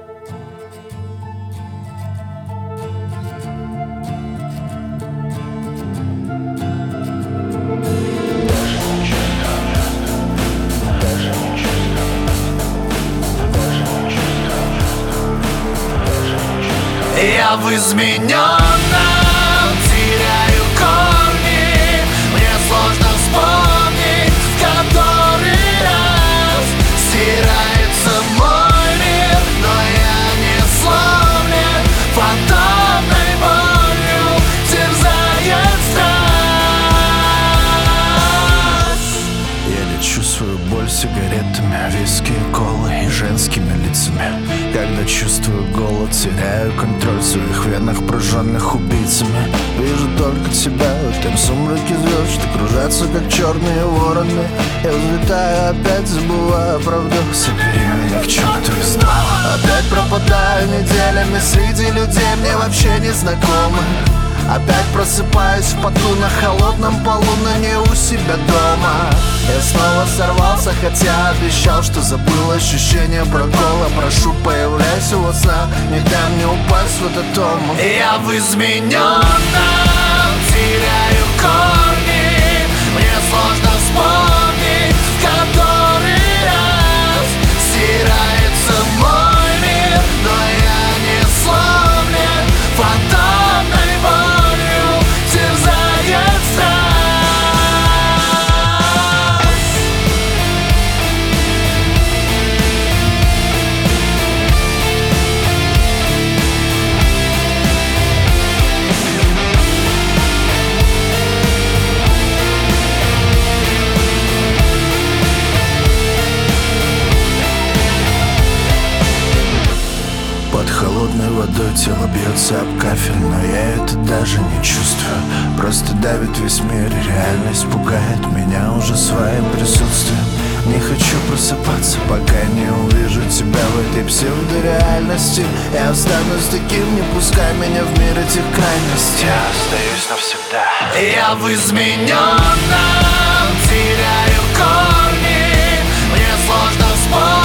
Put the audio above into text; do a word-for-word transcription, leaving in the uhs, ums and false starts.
Я в измененном теряю корни. Мне сложно вспомнить, в который раз стирается мой мир, но я не сломлен. Фантомной болью терзает страсть. Я лечу свою боль сигаретами, виски, колы и женскими лицами. Когда чувствую голод, теряю контроль в своих венах, прожженных убийцами. Вижу только тебя в этом сумраке звезд, что кружатся, как черные вороны. Я взлетаю, опять забываю правду. Собери меня к черту из дома. Опять пропадаю неделями среди людей, мне вообще не знакомы. Опять просыпаюсь в поту на холодном полу, но не у себя дома. Я снова сорвался, хотя обещал, что забыл ощущение прокола. Прошу, появляйся во снах, не дай мне упасть в этот омут. Я в измененном теряю корни. Мне сложно вспомнить, в который раз стирается мой мир, но я не сломлен. Фантомной болью терзает страсть. Под холодной водой тело бьется об кафель, но я это даже не чувствую. Просто давит весь мир, и реальность пугает меня уже своим присутствием. Не хочу просыпаться, пока не увижу тебя в этой псевдореальности. Я останусь таким, не пускай меня в мир этих крайностей. Я остаюсь навсегда. Я в измененном теряю корни. Мне сложно вспомнить,